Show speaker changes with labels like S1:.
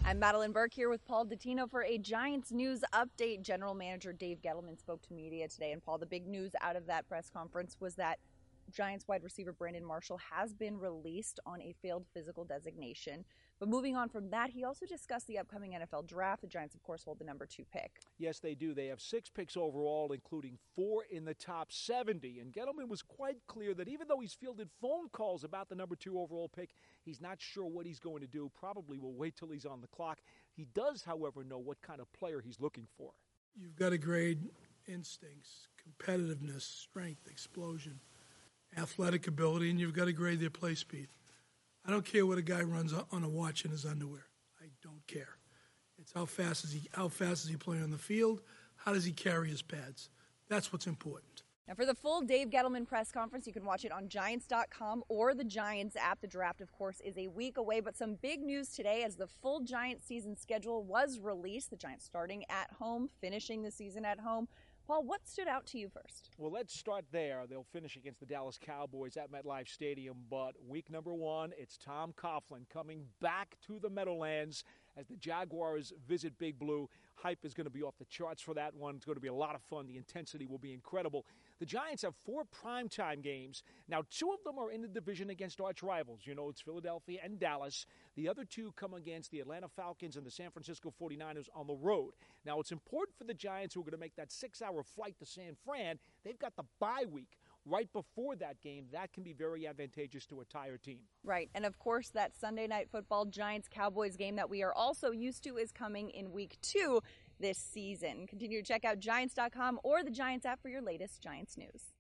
S1: I'm Madeline Burke here with Paul Dottino for a Giants news update. General Manager Dave Gettleman spoke to media today. And Paul, the big news out of that press conference was that Giants wide receiver Brandon Marshall has been released on a failed physical designation. But moving on from that, he also discussed the upcoming NFL draft. The Giants, of course, hold the number 2 pick.
S2: Yes, they do. They have 6 picks overall, including 4 in the top 70. And Gettleman was quite clear that even though he's fielded phone calls about the number 2 overall pick, he's not sure what he's going to do. Probably will wait till he's on the clock. He does, however, know what kind of player he's looking for.
S3: You've got to grade instincts, competitiveness, strength, explosion, athletic ability, and you've got to grade their play speed. I don't care what a guy runs on a watch in his underwear. I don't care. It's how fast is he playing on the field? How does he carry his pads? That's what's important.
S1: Now, for the full Dave Gettleman press conference, you can watch it on Giants.com or the Giants app. The draft, of course, is a week away, but some big news today as the full Giants season schedule was released. The Giants starting at home, finishing the season at home. Paul, what stood out to you first?
S2: Well, let's start there. They'll finish against the Dallas Cowboys at MetLife Stadium, but week number 1, it's Tom Coughlin coming back to the Meadowlands as the Jaguars visit Big Blue. Hype is going to be off the charts for that one. It's going to be a lot of fun. The intensity will be incredible. The Giants have 4 primetime games. Now, 2 of them are in the division against arch rivals. You know, it's Philadelphia and Dallas. The other 2 come against the Atlanta Falcons and the San Francisco 49ers on the road. Now, it's important for the Giants, who are going to make that 6-hour flight to San Fran. They've got the bye week right before that game. That can be very advantageous to a tired team.
S1: Right. And, of course, that Sunday Night Football Giants-Cowboys game that we are also used to is coming in week 2 this season. Continue to check out Giants.com or the Giants app for your latest Giants news.